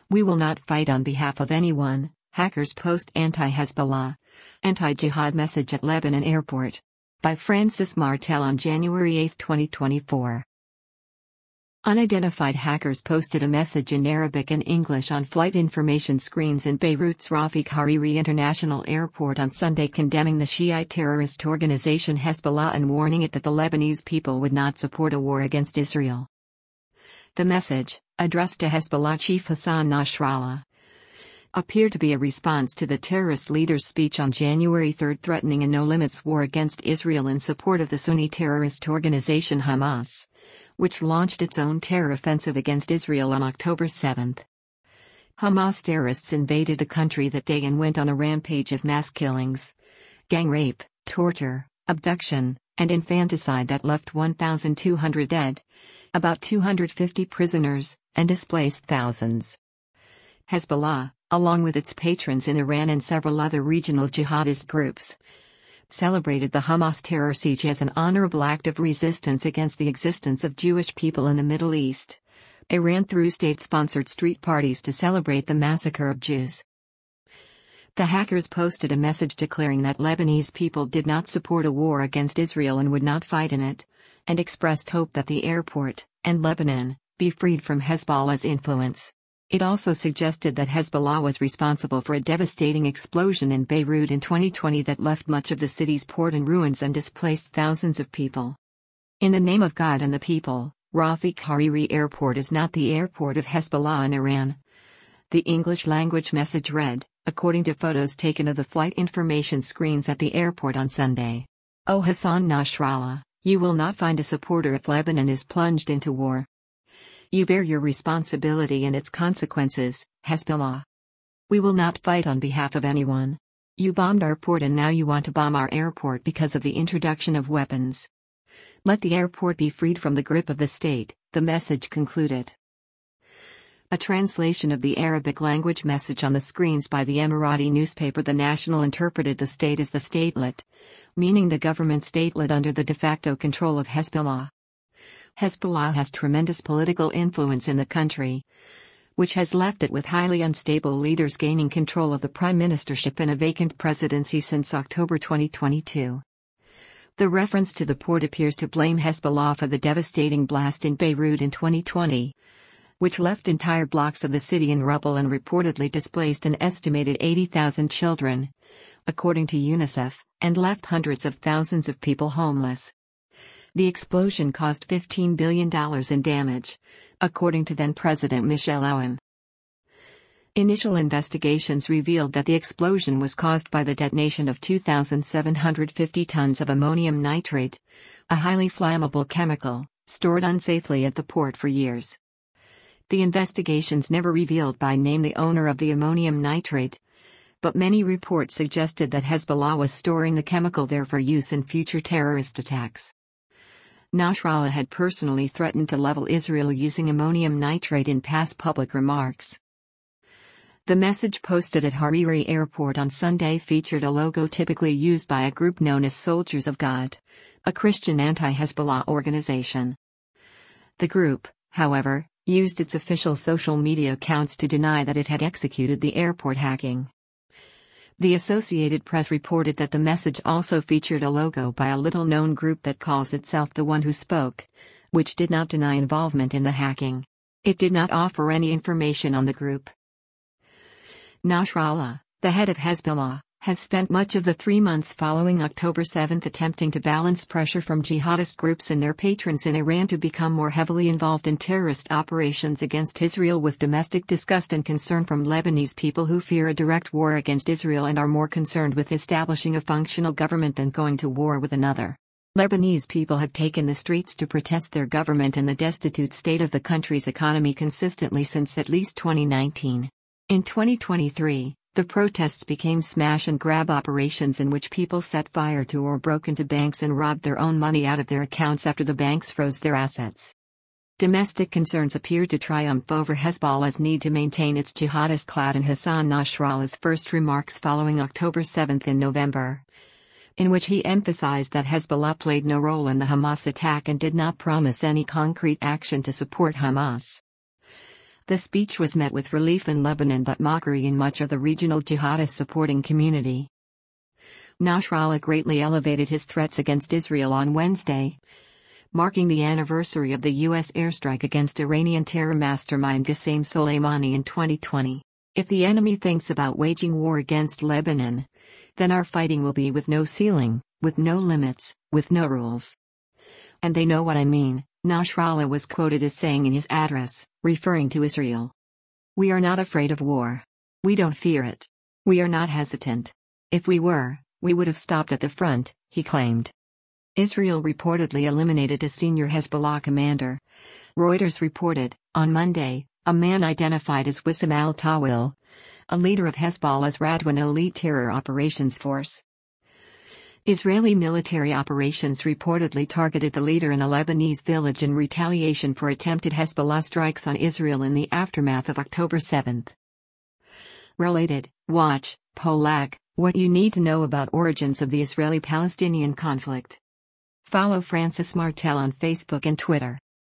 We will not fight on behalf of anyone. Hackers post anti-Hezbollah, anti-jihad message at Lebanon airport. By Francis Martel on January 8, 2024. Unidentified hackers posted a message in Arabic and English on flight information screens in Beirut's Rafik Hariri International Airport on Sunday, condemning the Shiite terrorist organization Hezbollah and warning it that the Lebanese people would not support a war against Israel. The message, addressed to Hezbollah chief Hassan Nasrallah, appeared to be a response to the terrorist leader's speech on January 3 threatening a no-limits war against Israel in support of the Sunni terrorist organization Hamas, which launched its own terror offensive against Israel on October 7. Hamas terrorists invaded the country that day and went on a rampage of mass killings, gang rape, torture, abduction, and infanticide that left 1,200 dead, about 250 prisoners, and displaced thousands. Hezbollah, along with its patrons in Iran and several other regional jihadist groups, celebrated the Hamas terror siege as an honorable act of resistance against the existence of Jewish people in the Middle East. Iran threw state-sponsored street parties to celebrate the massacre of Jews. The hackers posted a message declaring that Lebanese people did not support a war against Israel and would not fight in it, and expressed hope that the airport, and Lebanon, be freed from Hezbollah's influence. It also suggested that Hezbollah was responsible for a devastating explosion in Beirut in 2020 that left much of the city's port in ruins and displaced thousands of people. In the name of God and the people, Rafik Hariri Airport is not the airport of Hezbollah in Iran. The English-language message read, according to photos taken of the flight information screens at the airport on Sunday. O Hassan Nasrallah, you will not find a supporter if Lebanon is plunged into war. You bear your responsibility and its consequences, Hezbollah. We will not fight on behalf of anyone. You bombed our port and now you want to bomb our airport because of the introduction of weapons. Let the airport be freed from the grip of the state, the message concluded. A translation of the Arabic language message on the screens by the Emirati newspaper The National interpreted the state as the statelet, meaning the government statelet under the de facto control of Hezbollah. Hezbollah has tremendous political influence in the country, which has left it with highly unstable leaders gaining control of the prime ministership in a vacant presidency since October 2022. The reference to the port appears to blame Hezbollah for the devastating blast in Beirut in 2020, which left entire blocks of the city in rubble and reportedly displaced an estimated 80,000 children, according to UNICEF, and left hundreds of thousands of people homeless. The explosion caused $15 billion in damage, according to then-President Michel Aoun. Initial investigations revealed that the explosion was caused by the detonation of 2,750 tons of ammonium nitrate, a highly flammable chemical, stored unsafely at the port for years. The investigations never revealed by name the owner of the ammonium nitrate, but many reports suggested that Hezbollah was storing the chemical there for use in future terrorist attacks. Nasrallah had personally threatened to level Israel using ammonium nitrate in past public remarks. The message posted at Hariri Airport on Sunday featured a logo typically used by a group known as Soldiers of God, a Christian anti-Hezbollah organization. The group, however, used its official social media accounts to deny that it had executed the airport hacking. The Associated Press reported that the message also featured a logo by a little-known group that calls itself The One Who Spoke, which did not deny involvement in the hacking. It did not offer any information on the group. Nasrallah, the head of Hezbollah, has spent much of the 3 months following October 7 attempting to balance pressure from jihadist groups and their patrons in Iran to become more heavily involved in terrorist operations against Israel, with domestic disgust and concern from Lebanese people who fear a direct war against Israel and are more concerned with establishing a functional government than going to war with another. Lebanese people have taken the streets to protest their government and the destitute state of the country's economy consistently since at least 2019. In 2023, the protests became smash-and-grab operations in which people set fire to or broke into banks and robbed their own money out of their accounts after the banks froze their assets. Domestic concerns appeared to triumph over Hezbollah's need to maintain its jihadist clout in Hassan Nasrallah's first remarks following October 7 in November, in which he emphasized that Hezbollah played no role in the Hamas attack and did not promise any concrete action to support Hamas. The speech was met with relief in Lebanon but mockery in much of the regional jihadist supporting community. Nasrallah greatly elevated his threats against Israel on Wednesday, marking the anniversary of the U.S. airstrike against Iranian terror mastermind Qasem Soleimani in 2020. If the enemy thinks about waging war against Lebanon, then our fighting will be with no ceiling, with no limits, with no rules. And they know what I mean, Nasrallah was quoted as saying in his address, referring to Israel. We are not afraid of war. We don't fear it. We are not hesitant. If we were, we would have stopped at the front, he claimed. Israel reportedly eliminated a senior Hezbollah commander. Reuters reported, on Monday, a man identified as Wissam al-Tawil, a leader of Hezbollah's Radwan elite terror operations force. Israeli military operations reportedly targeted the leader in a Lebanese village in retaliation for attempted Hezbollah strikes on Israel in the aftermath of October 7. Related, watch, Polak, what you need to know about origins of the Israeli-Palestinian conflict. Follow Francis Martel on Facebook and Twitter.